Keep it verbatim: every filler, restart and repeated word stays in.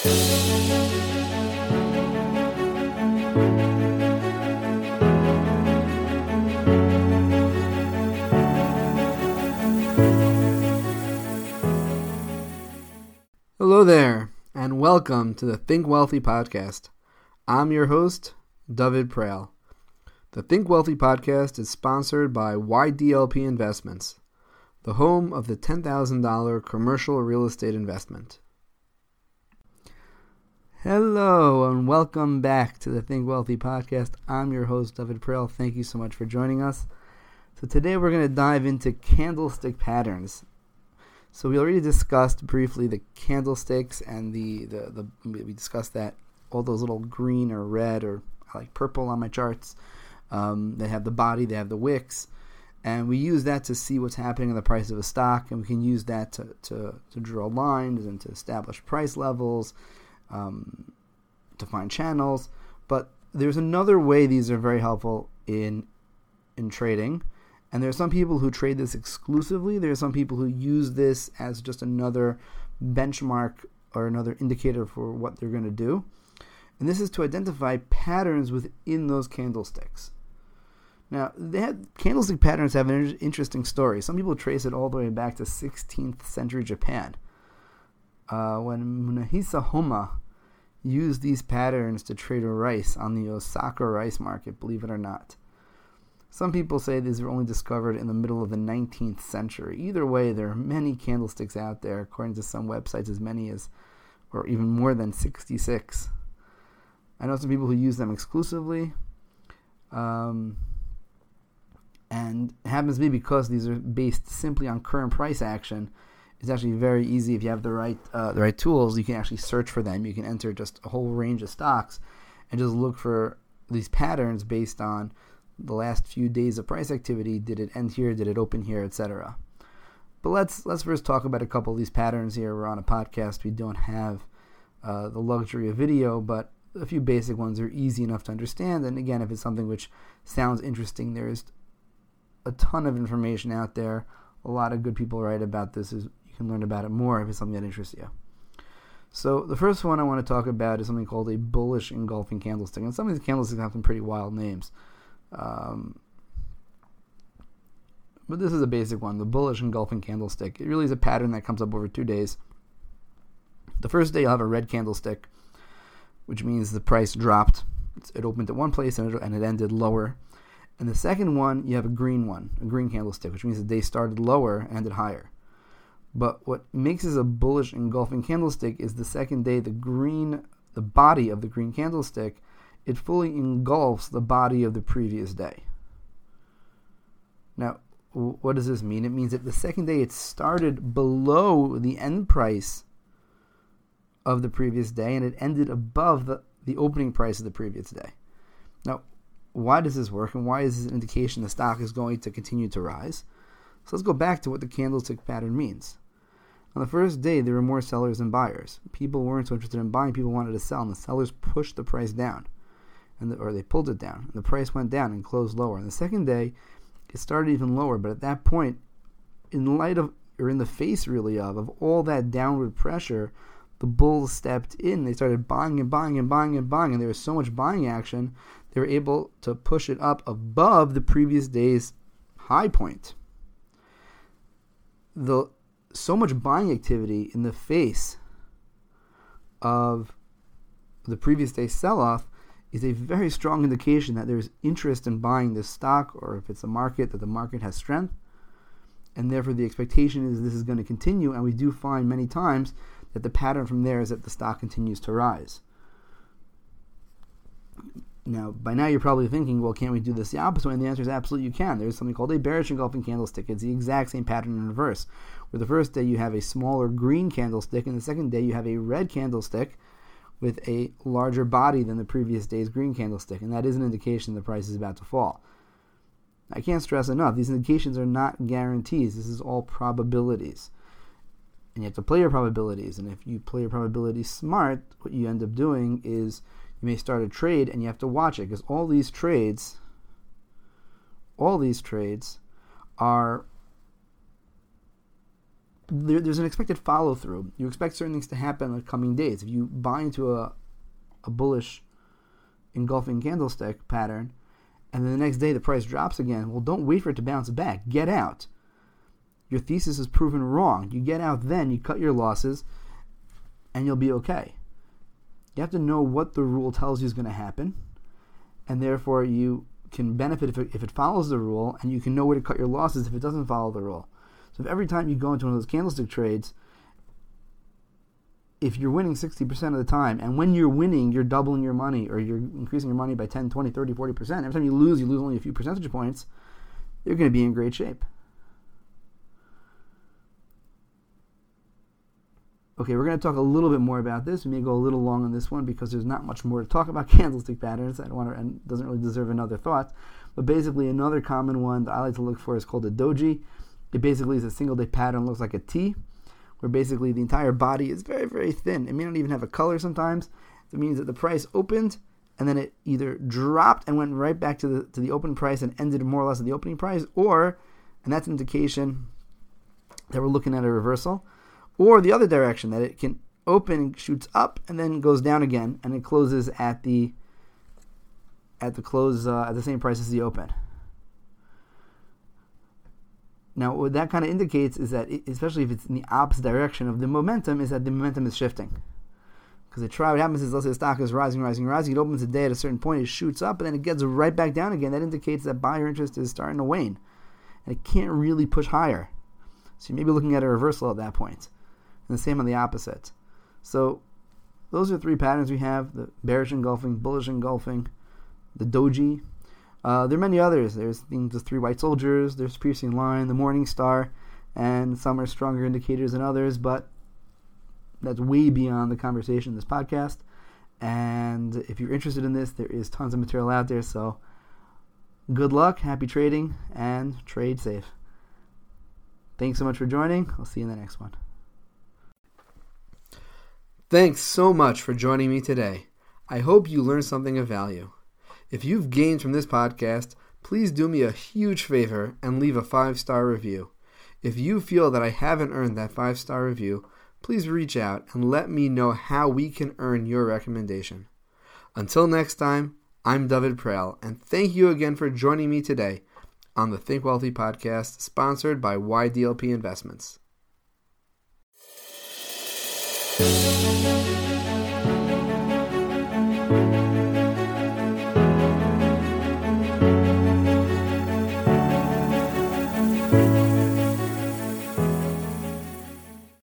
Hello there, and welcome to the Think Wealthy podcast. I'm your host, David Prale. The Think Wealthy podcast is sponsored by Y D L P Investments, the home of the ten thousand dollars commercial real estate investment. Hello, and welcome back to the Think Wealthy podcast. I'm your host, David Prale. Thank you so much for joining us. So today we're going to dive into candlestick patterns. So we already discussed briefly the candlesticks and the, the, the we discussed that all those little green or red or I like purple on my charts. Um, they have the body, they have the wicks, and we use that to see what's happening in the price of a stock, and we can use that to, to, to draw lines and to establish price levels, um, to find channels. But there's another way these are very helpful in in trading. And there are some people who trade this exclusively. There are some people who use this as just another benchmark or another indicator for what they're going to do. And this is to identify patterns within those candlesticks. Now, they have, candlestick patterns have an interesting story. Some people trace it all the way back to sixteenth century Japan, uh, when Munehisa Homma used these patterns to trade rice on the Osaka rice market, believe it or not. Some people say these were only discovered in the middle of the nineteenth century. Either way, there are many candlesticks out there, according to some websites, as many as, or even more than sixty-six. I know some people who use them exclusively. Um, and it happens to be because these are based simply on current price action. It's actually very easy if you have the right uh, the right tools. You can actually search for them. You can enter just a whole range of stocks and just look for these patterns based on the last few days of price activity. Did it end here? Did it open here? et cetera. But let's let's first talk about a couple of these patterns here. We're on a podcast. We don't have uh, the luxury of video, but a few basic ones are easy enough to understand. And again, if it's something which sounds interesting, there is a ton of information out there. A lot of good people write about this. You can learn about it more if it's something that interests you. So the first one I want to talk about is something called a bullish engulfing candlestick. And some of these candlesticks have some pretty wild names. Um, but this is a basic one, the bullish engulfing candlestick. It really is a pattern that comes up over two days. The first day you'll have a red candlestick, which means the price dropped. It opened at one place and it, and it ended lower. And the second one, you have a green one, a green candlestick, which means the day started lower and ended higher. But what makes this a bullish engulfing candlestick is the second day, the green, the body of the green candlestick, it fully engulfs the body of the previous day. Now, what does this mean? It means that the second day it started below the end price of the previous day and it ended above the, the opening price of the previous day. Now, why does this work and why is this an indication the stock is going to continue to rise? So let's go back to what the candlestick pattern means. On the first day, there were more sellers than buyers. People weren't so interested in buying, people wanted to sell, and the sellers pushed the price down. And the, or they pulled it down, and the price went down and closed lower. And the second day, it started even lower, but at that point, in light of, or in the face really of, of all that downward pressure, the bulls stepped in. They started buying and buying and buying and buying, and there was so much buying action, they were able to push it up above the previous day's high point. The so much buying activity in the face of the previous day's sell-off is a very strong indication that there's interest in buying this stock, or if it's a market, that the market has strength, and therefore the expectation is this is going to continue, and we do find many times that the pattern from there is that the stock continues to rise. Now, by now you're probably thinking, well, can't we do this the opposite way? And the answer is absolutely you can. There's something called a bearish engulfing candlestick. It's the exact same pattern in reverse, where the first day you have a smaller green candlestick, and the second day you have a red candlestick with a larger body than the previous day's green candlestick, and that is an indication the price is about to fall. I can't stress enough, these indications are not guarantees. This is all probabilities. And you have to play your probabilities, and if you play your probabilities smart, what you end up doing is you may start a trade and you have to watch it, because all these trades, all these trades are there, there's an expected follow-through. You expect certain things to happen in the coming days. If you buy into a, a bullish engulfing candlestick pattern, and then the next day the price drops again, well, don't wait for it to bounce back. Get out. Your thesis is proven wrong. You get out then, you cut your losses, and you'll be okay. You have to know what the rule tells you is going to happen, and therefore you can benefit if it, if it follows the rule, and you can know where to cut your losses if it doesn't follow the rule. So if every time you go into one of those candlestick trades, if you're winning sixty percent of the time, and when you're winning, you're doubling your money, or you're increasing your money by ten, twenty, thirty, forty percent, every time you lose, you lose only a few percentage points, you're going to be in great shape. Okay, we're going to talk a little bit more about this. We may go a little long on this one because there's not much more to talk about candlestick patterns. I don't want to, and it doesn't really deserve another thought. But basically, another common one that I like to look for is called a doji. It basically is a single day pattern, looks like a T, where basically the entire body is very, very thin. It may not even have a color sometimes. It means that the price opened and then it either dropped and went right back to the to the open price and ended more or less at the opening price, or, and that's an indication that we're looking at a reversal, or the other direction, that it can open, shoots up, and then goes down again, and it closes at the at the close uh, at the same price as the open. Now, what that kind of indicates is that, it, especially if it's in the opposite direction of the momentum, is that the momentum is shifting. Because it try what happens is, let's say the stock is rising, rising, rising. It opens a day at a certain point, it shoots up, and then it gets right back down again. That indicates that buyer interest is starting to wane, and it can't really push higher. So you may be looking at a reversal at that point. And the same on the opposite. So those are three patterns we have: the bearish engulfing, bullish engulfing, the doji. Uh, there are many others. There's things, the three white soldiers, there's piercing line, the morning star, and some are stronger indicators than others, but that's way beyond the conversation in this podcast. And if you're interested in this, there is tons of material out there. So good luck, happy trading, and trade safe. Thanks so much for joining. I'll see you in the next one. Thanks so much for joining me today. I hope you learned something of value. If you've gained from this podcast, please do me a huge favor and leave a five-star review. If you feel that I haven't earned that five-star review, please reach out and let me know how we can earn your recommendation. Until next time, I'm David Prell, and thank you again for joining me today on the Think Wealthy podcast, sponsored by Y D L P Investments. Thank you.